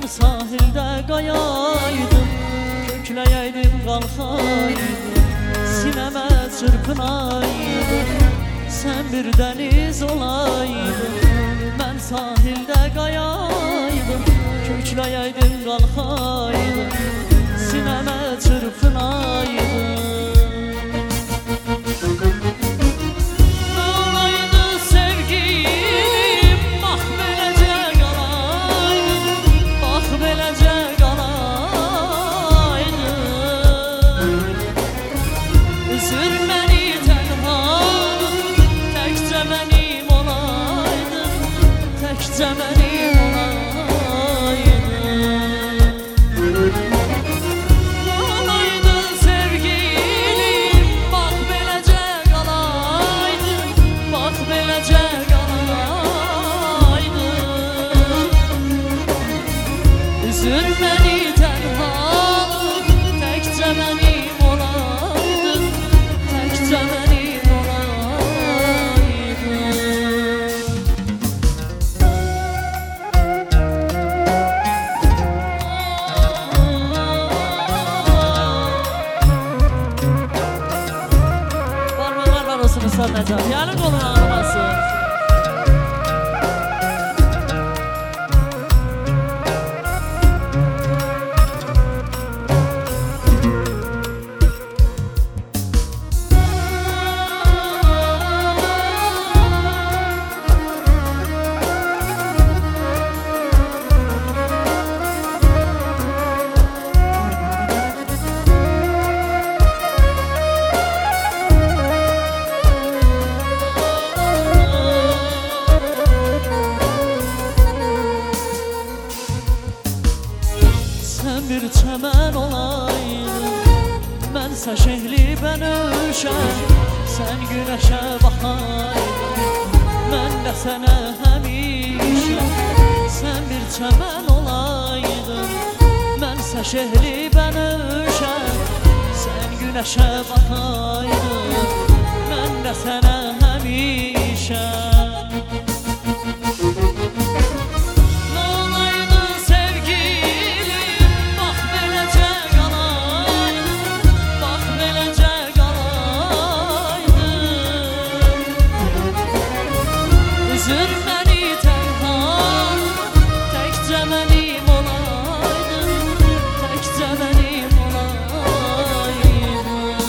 Ben sahilde kayaydım, kökleyeydim kalkaydım, sineme çırpınaydım, sen bir deniz olaydın. Ben sahilde kayaydım, kökleyeydim kalkaydım, sineme çırpınaydım. Təkcə mənim olaydın sevgilim, bax beləcə qalaydın, bax beləcə qalaydın. Üzür məni tənhalıq, təkcə mənim olaydın, təkcə mənim olaydın. Sen Necap, yarın kolun ağlamasın. Sen bir çemen olaydın, mənsə şehli bənövşəm, sen güneşe bakaydın, mən də sənə həmişəm. Sen bir çemen olaydın, mənsə şehli bənövşəm, sen güneşe bakaydın, mən də sənə həmişəm. Üzür məni tənhalıq, təkcə mənim olaydın, təkcə mənim olaydın.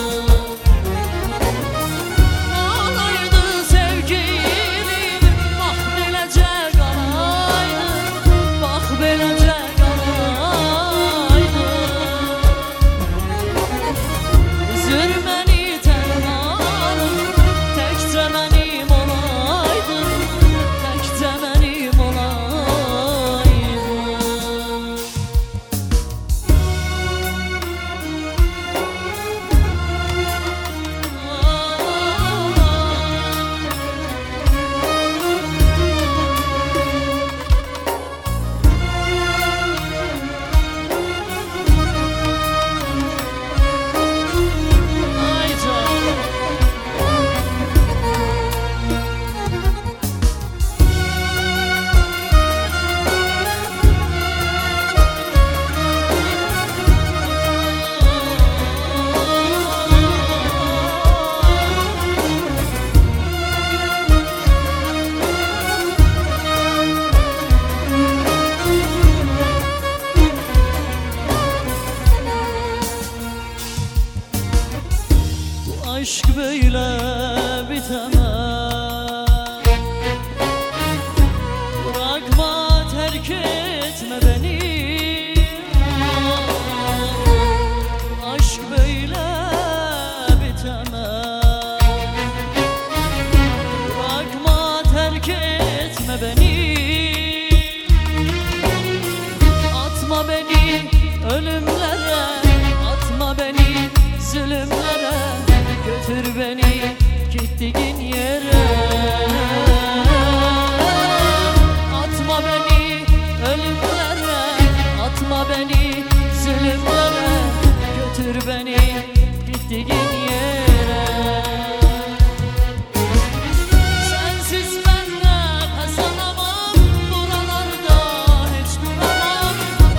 Olaydın sevgilim, bax beləcə qalaydın, bax beləcə qalaydın. Üzür məni tənhalıq, təkcə mənim olaydın, təkcə mənim olaydın. Ay canım. Bu aşk böyle bitemez, bırakma terk etme beni. Aşk böyle bitemez, bırakma terk etme beni. Atma beni ölümlere, atma beni zulümlere, götür beni gittiğin yere. Atma beni ölümlere, atma beni zulümlere, götür beni gittiğin yere. Sensiz ben nefes alamam, buralarda hiç duramam.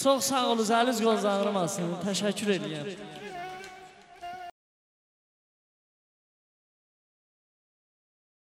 Çox sağ olun, əliz qolunuz ağrımasın. Təşəkkür edirəm.